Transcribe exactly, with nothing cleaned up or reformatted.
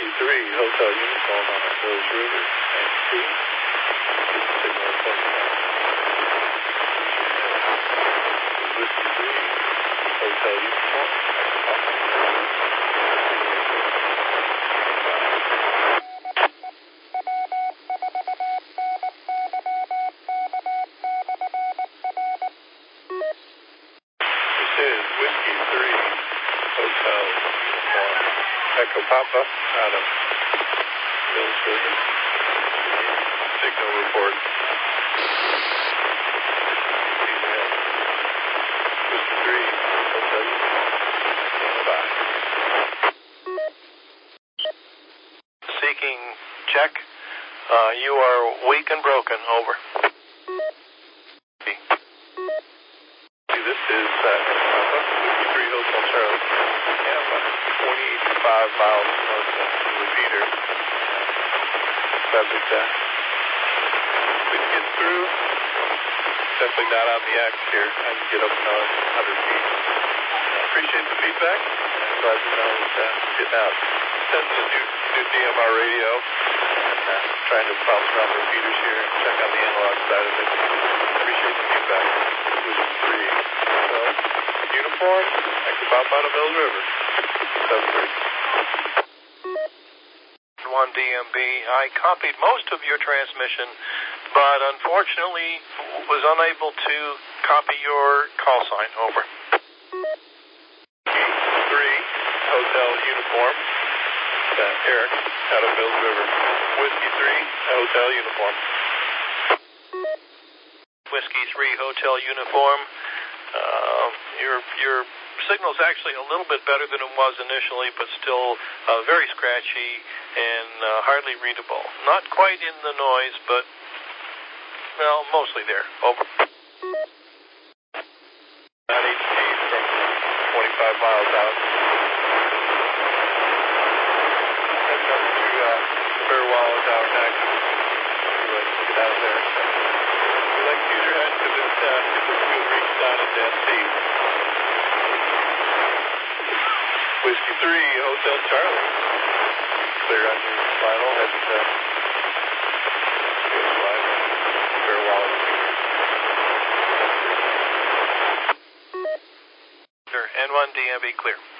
Whiskey three, Hotel Uniform on the Mills River, and two. Signal reporting now. Whiskey three, Hotel Uniform. This is Whiskey three, Hotel Uniform. Echo Papa out of Mills River. Signal report. Whiskey three, Hotel Uniform. Bye. Seeking check. Uh, you are weak and broken. Over. This is uh, Papa, Whiskey three, Hotel Charlie. Yeah, about twenty-five miles north of the repeater. Subject that. Couldn't get through. Definitely not on the X here. I can get up another one hundred feet. I appreciate the feedback. I'm glad to know that uh, getting out. Testing a new, new D M R radio. And uh, trying to bounce around the repeaters here and check on the analog side of it. Appreciate the feedback. Whiskey three. So, uniform, I can pop out of Mills River. seven three. one D M B. I copied most of your transmission, but unfortunately was unable to copy your call sign. Over. three, Hotel Uniform. Uh, Eric, out of Mills River. Whiskey three, Hotel Uniform. Whiskey three, Hotel Uniform. Uh, your your signal's actually a little bit better than it was initially, but still uh, very scratchy and uh, hardly readable. Not quite in the noise, but, well, mostly there. Over. Not H T from twenty-five miles out. Heading up to uh, Fairwall Tower next. Let's get out of there. We like to use your head because it uh, gives us a good reach down into S C. Whiskey three, Hotel Charlie. Clear on your final. Heading to Fairwall. N one D M B clear.